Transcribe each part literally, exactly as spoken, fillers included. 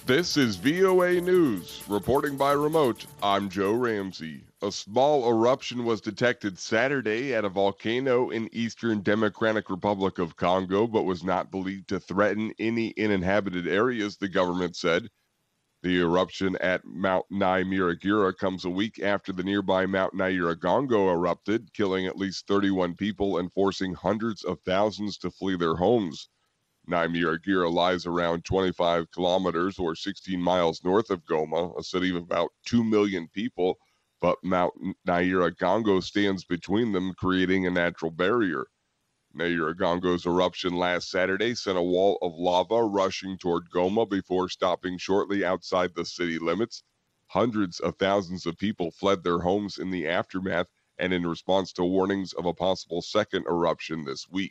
This is V O A News. Reporting by remote, I'm Joe Ramsey. A small eruption was detected Saturday at a volcano in eastern Democratic Republic of Congo, but was not believed to threaten any uninhabited areas, the government said. The eruption at Mount Nyamiragira comes a week after the nearby Mount Nyiragongo erupted, killing at least thirty-one people and forcing hundreds of thousands to flee their homes. Nyamiragira lies around twenty-five kilometers or sixteen miles north of Goma, a city of about two million people, but Mount Nyiragongo stands between them, creating a natural barrier. Nyiragongo's eruption last Saturday sent a wall of lava rushing toward Goma before stopping shortly outside the city limits. Hundreds of thousands of people fled their homes in the aftermath and in response to warnings of a possible second eruption this week.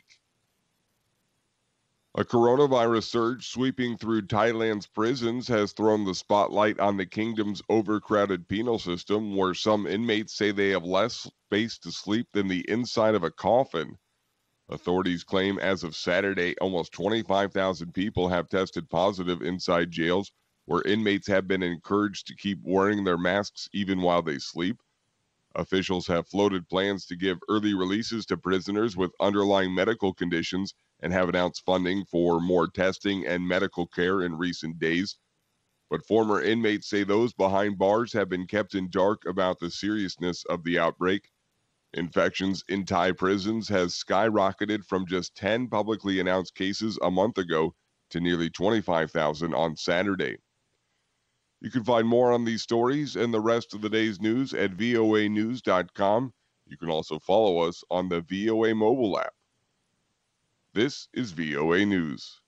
A coronavirus surge sweeping through Thailand's prisons has thrown the spotlight on the kingdom's overcrowded penal system, where some inmates say they have less space to sleep than the inside of a coffin. Authorities claim as of Saturday, almost twenty-five thousand people have tested positive inside jails, where inmates have been encouraged to keep wearing their masks even while they sleep. Officials have floated plans to give early releases to prisoners with underlying medical conditions and have announced funding for more testing and medical care in recent days. But former inmates say those behind bars have been kept in dark about the seriousness of the outbreak. Infections in Thai prisons has skyrocketed from just ten publicly announced cases a month ago to nearly twenty-five thousand on Saturday. You can find more on these stories and the rest of the day's news at V O A news dot com. You can also follow us on the V O A mobile app. This is V O A News.